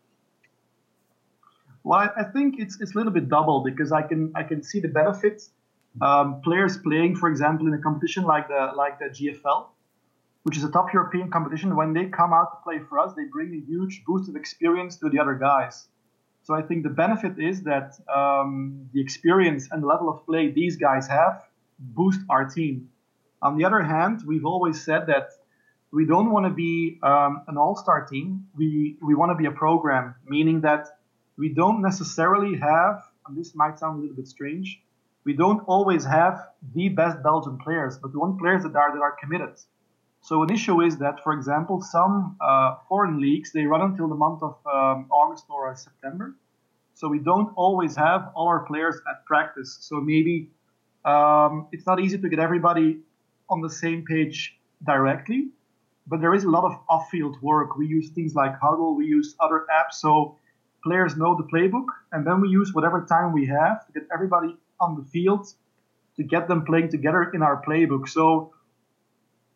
Well, I think it's a little bit double, because I can see the benefits. Players playing, for example, in a competition like the GFL, which is a top European competition, when they come out to play for us, they bring a huge boost of experience to the other guys. So I think the benefit is that the experience and the level of play these guys have boost our team. On the other hand, we've always said that we don't want to be an all-star team. We want to be a program, meaning that we don't necessarily have, and this might sound a little bit strange, we don't always have the best Belgian players, but we want players that are committed. So an issue is that, for example, some foreign leagues, they run until the month of August or September. So we don't always have all our players at practice. So maybe it's not easy to get everybody on the same page directly, but there is a lot of off-field work. We use things like Huddle, we use other apps, so players know the playbook, and then we use whatever time we have to get everybody on the field to get them playing together in our playbook. So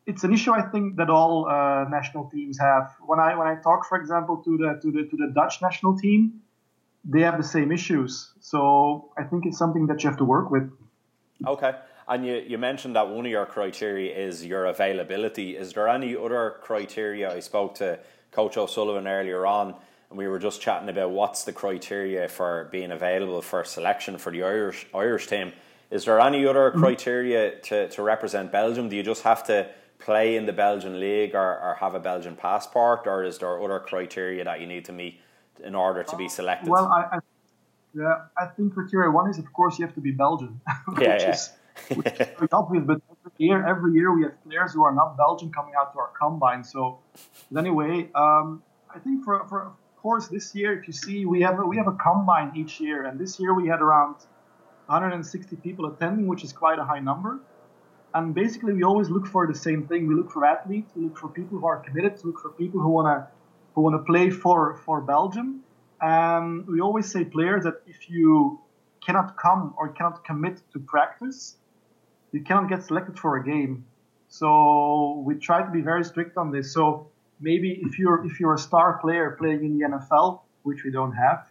it's an issue I think that all national teams have. When I talk, for example, to the Dutch national team, they have the same issues. So I think it's something that you have to work with.
Okay. And you mentioned that one of your criteria is your availability. Is there any other criteria? I spoke to Coach O'Sullivan earlier on, and we were just chatting about what's the criteria for being available for selection for the Irish team. Is there any other criteria to represent Belgium? Do you just have to play in the Belgian league or have a Belgian passport, or is there other criteria that you need to meet in order to be selected?
Well, I think criteria one is, of course, you have to be Belgian. Which is obvious, but every year we have players who are not Belgian coming out to our combine. So anyway, I think for of course this year, if you see, we have a combine each year, and this year we had around 160 people attending, which is quite a high number. And basically, we always look for the same thing. We look for athletes. We look for people who are committed. We look for people who wanna play for Belgium. And we always say players that if you cannot come or cannot commit to practice, you cannot get selected for a game. So we try to be very strict on this. So maybe if you're a star player playing in the NFL, which we don't have,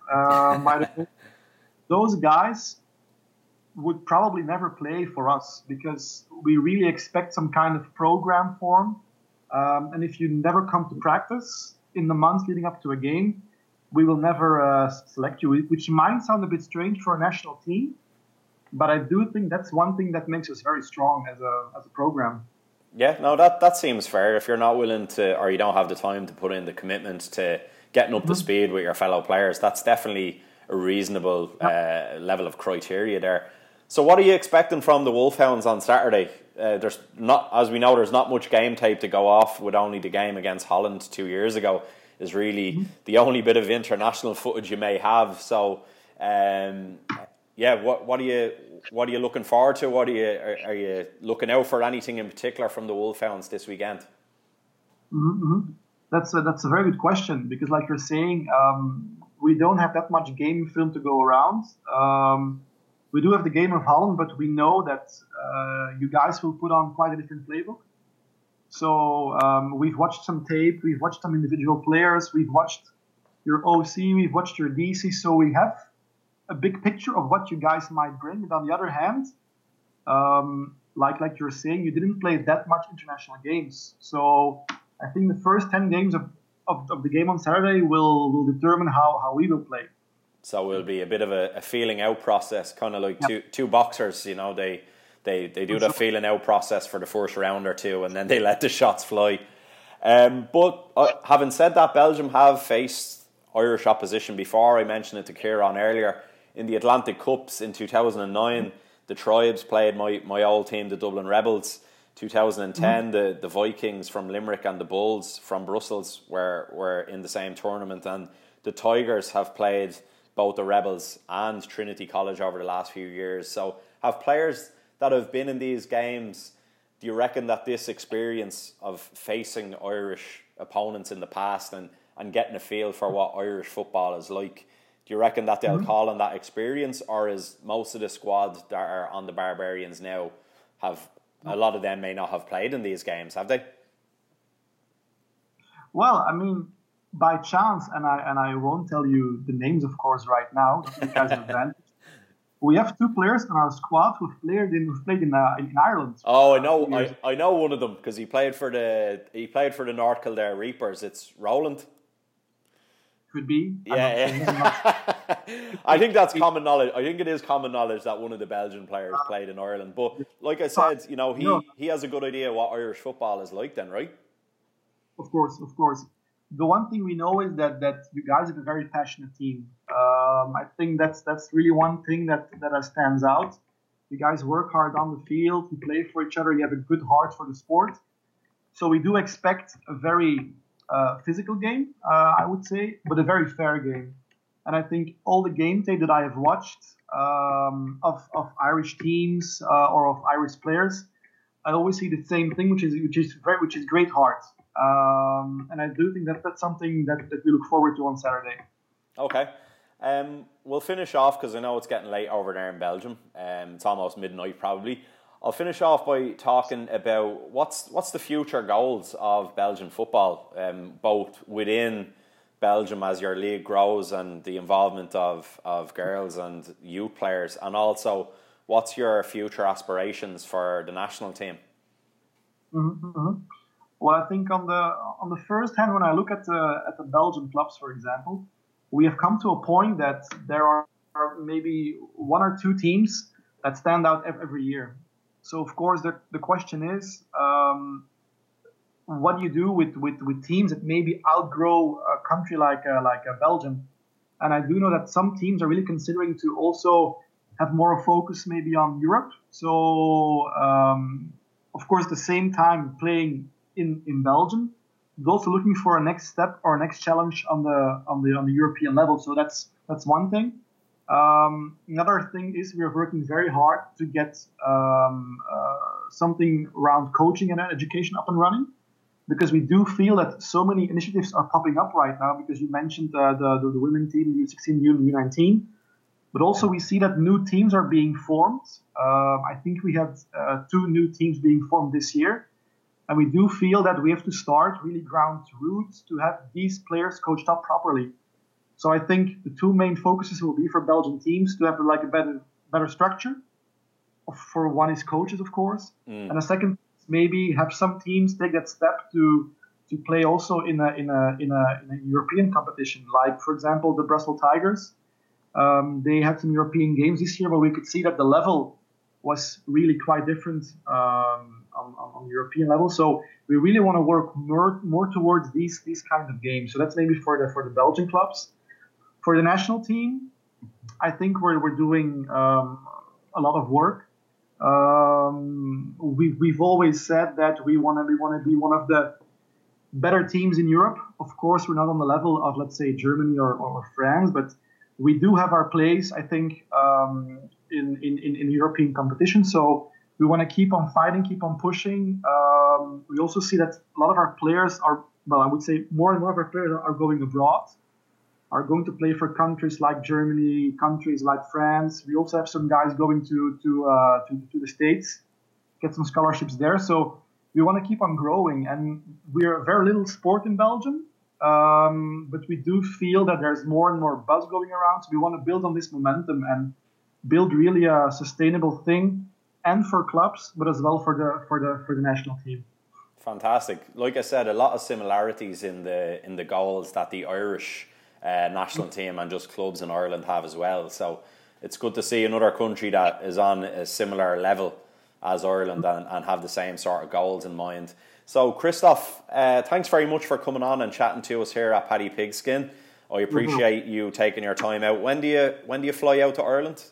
those guys would probably never play for us because we really expect some kind of program form. And if you never come to practice in the months leading up to a game, we will never select you, which might sound a bit strange for a national team, but I do think that's one thing that makes us very strong as a program.
Yeah, no, that seems fair. If you're not willing to, or you don't have the time to put in the commitment to getting up to speed with your fellow players, that's definitely a reasonable level of criteria there. So what are you expecting from the Wolfhounds on Saturday? There's not, as we know, there's not much game tape to go off, with only the game against Holland 2 years ago is really the only bit of international footage you may have. So, what are you looking forward to? Are you looking out for anything in particular from the Wolfhounds this weekend?
Mm-hmm. That's a very good question because, like you're saying, we don't have that much game film to go around. We do have the game of Holland, but we know that you guys will put on quite a different playbook. So we've watched some tape, we've watched some individual players, we've watched your OC, we've watched your DC. So we have a big picture of what you guys might bring. But on the other hand, like you're saying, you didn't play that much international games. So I think the first 10 games of the game on Saturday will determine how we will play.
So it will be a bit of a feeling out process, kind of like two boxers, you know, they do the feeling out process for the first round or two, and then they let the shots fly. But having said that, Belgium have faced Irish opposition before. I mentioned it to Kieran earlier. In the Atlantic Cups in 2009, the Tribes played my old team, the Dublin Rebels. 2010, the Vikings from Limerick and the Bulls from Brussels were in the same tournament, and the Tigers have played both the Rebels and Trinity College over the last few years. So have players that have been in these games, do you reckon that this experience of facing Irish opponents in the past and getting a feel for what Irish football is like, do you reckon that they'll call on that experience, or is most of the squad that are on the Barbarians now, have a lot of them may not have played in these games, have they?
Well, I mean, by chance, and I won't tell you the names, of course, right now, because of advantage. We have two players in our squad who've played in Ireland.
Oh, I know one of them because he played for the North Kildare Reapers. It's Roland.
Could be.
Yeah. I think that's common knowledge. I think it is common knowledge that one of the Belgian players played in Ireland. But like I said, you know, he has a good idea what Irish football is like then, right?
Of course. The one thing we know is that you guys have a very passionate team. I think that's really one thing that stands out. You guys work hard on the field, you play for each other, you have a good heart for the sport. So we do expect a very physical game, I would say, but a very fair game. And I think all the game tape that I have watched of Irish teams or of Irish players, I always see the same thing, which is great heart. And I do think that's something that we look forward to on Saturday.
Okay. We'll finish off because I know it's getting late over there in Belgium. It's almost midnight probably. I'll finish off by talking about what's the future goals of Belgian football, both within Belgium as your league grows and the involvement of girls and youth players, and also what's your future aspirations for the national team?
Well, I think on the first hand, when I look at the Belgian clubs, for example, we have come to a point that there are maybe one or two teams that stand out every year. So of course the question is, what do you do with teams that maybe outgrow a country like Belgium? And I do know that some teams are really considering to also have more focus maybe on Europe. So of course, at the same time playing in Belgium, but also looking for a next step or a next challenge on the European level. So that's one thing. Another thing is we are working very hard to get something around coaching and education up and running, because we do feel that so many initiatives are popping up right now. Because you mentioned the women team, U16, U19, but also we see that new teams are being formed. I think we had 2 new teams being formed this year. And we do feel that we have to start really ground roots to have these players coached up properly. So I think the 2 main focuses will be for Belgian teams to have like a better structure. For one is coaches, of course, and the second maybe have some teams take that step to play also in a European competition. Like for example, the Brussels Tigers. They had some European games this year, but we could see that the level was really quite different on European level. So we really want to work more towards these kinds of games. So that's maybe for the Belgian clubs. For the national team, I think we're doing a lot of work. We've always said that we want to be one of the better teams in Europe. Of course, we're not on the level of, let's say, Germany or France, but we do have our place, I think, in European competition. So we want to keep on fighting, keep on pushing. We also see that a lot of our players are, well, I would say more and more of our players are going abroad, are going to play for countries like Germany, countries like France. We also have some guys going to the States, get some scholarships there. So we want to keep on growing. And we're a very little sport in Belgium, but we do feel that there's more and more buzz going around. So we want to build on this momentum and build really a sustainable thing, and for clubs, but as well for the national team.
Fantastic. Like I said, a lot of similarities in the goals that the Irish national team and just clubs in Ireland have as well. So it's good to see another country that is on a similar level as Ireland and have the same sort of goals in mind. So Christoph, thanks very much for coming on and chatting to us here at Paddy Pigskin. I appreciate you taking your time out. When do you fly out to Ireland?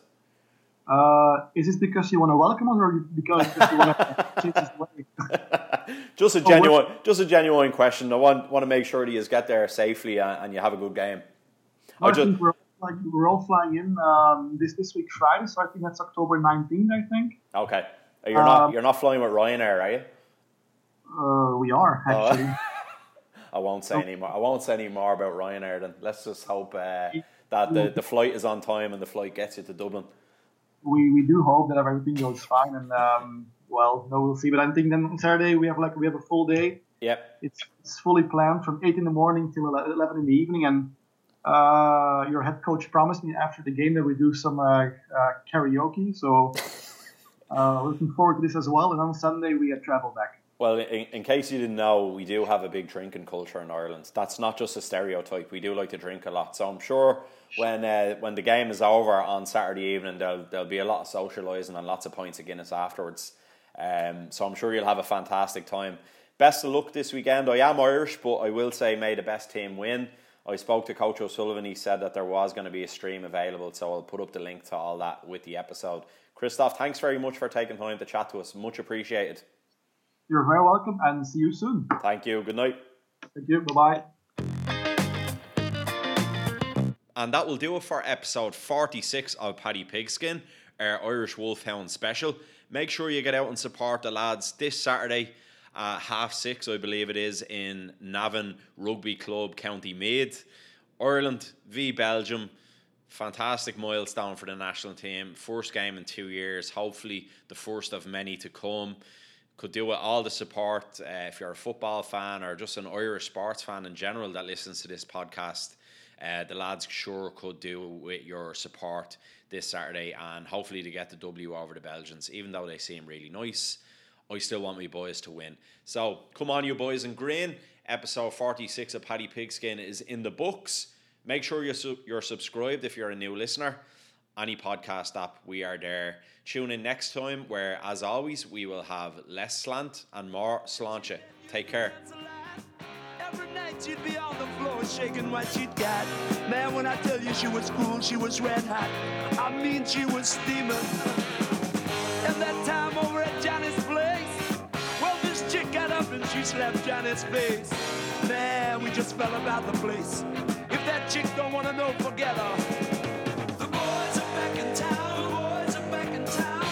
Is this because you want to welcome us, or because you want to change his way?
Just a genuine question. I want to make sure that you get there safely and you have a good game.
I think we're all flying in this week Friday, so I think that's October 19th. I think.
Okay, you're not flying with Ryanair, are you?
We are actually.
I won't say any more. I won't say any more about Ryanair. Then let's just hope that the flight is on time and the flight gets you to Dublin.
We do hope that everything goes fine, and we'll see. But I think then on Saturday we have a full day.
Yep.
It's fully planned from 8 in the morning till 11 in the evening, and your head coach promised me after the game that we do some karaoke. So looking forward to this as well. And on Sunday we travel back.
Well, in case you didn't know, we do have a big drinking culture in Ireland. That's not just a stereotype. We do like to drink a lot. So I'm sure when the game is over on Saturday evening, there'll be a lot of socialising and lots of pints of Guinness afterwards. So I'm sure you'll have a fantastic time. Best of luck this weekend. I am Irish, but I will say may the best team win. I spoke to Coach O'Sullivan. He said that there was going to be a stream available, so I'll put up the link to all that with the episode. Christoph, thanks very much for taking time to chat to us. Much appreciated.
You're very welcome, and see you soon.
Thank you. Good night.
Thank you. Bye-bye.
And that will do it for episode 46 of Paddy Pigskin, our Irish Wolfhound special. Make sure you get out and support the lads this Saturday at 6:30, I believe it is, in Navan Rugby Club, County Meath. Ireland v Belgium. Fantastic milestone for the national team. First game in 2 years. Hopefully the first of many to come. Could do with all the support. If you're a football fan or just an Irish sports fan in general that listens to this podcast, the lads sure could do with your support this Saturday, and hopefully to get the W over the Belgians. Even though they seem really nice, I still want my boys to win. So come on, you boys in green. Episode 46 of Paddy Pigskin is in the books. Make sure you're subscribed if you're a new listener. Any podcast app, we are there. Tune in next time, where, as always, we will have less slant and more sláinte. Take care.
Every night she'd be on the floor shaking what she'd got. Man, when I tell you she was cool, she was red hot. I mean, she was steaming. And that time over at Johnny's place, well, this chick got up and she slapped Johnny's face. Man, we just fell about the place. If that chick don't want to know, forget her. The boys are back in town. The boys are back in town.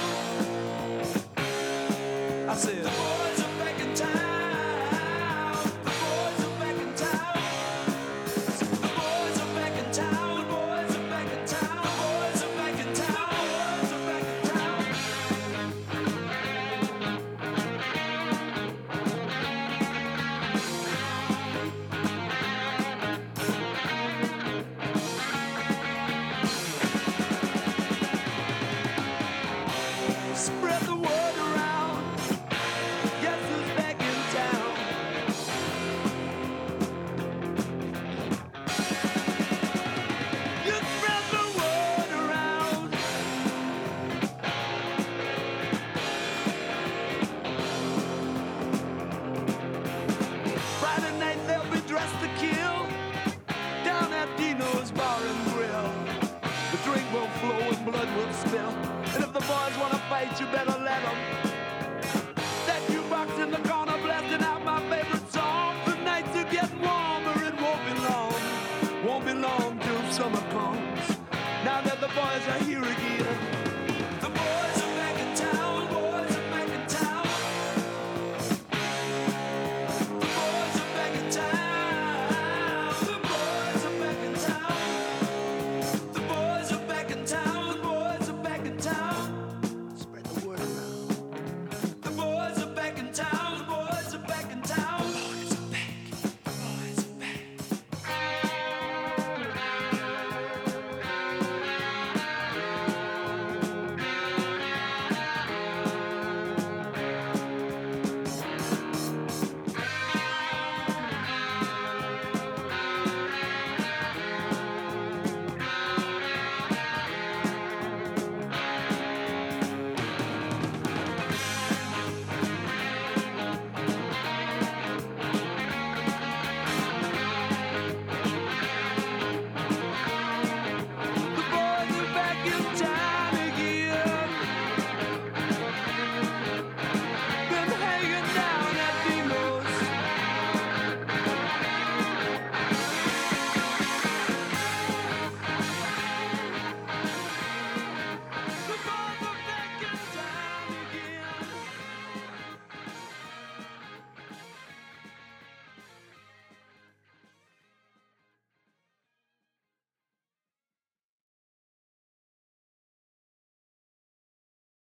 I said, the boys are back in town. The boys are back in town. The boys are back in town. The boys are back in town. The boys are back in town. The boys are back in town. Spread the word around. Guess who's back in town? You spread the word around. Friday night they'll be dressed to kill down at Dino's Bar and Grill. The drink will flow and blood will spill. And if the boys want to fight, you better let them. That jukebox in the corner blasting out my favorite song. The nights are getting warmer, it won't be long. Won't be long till summer comes. Now that the boys are here again.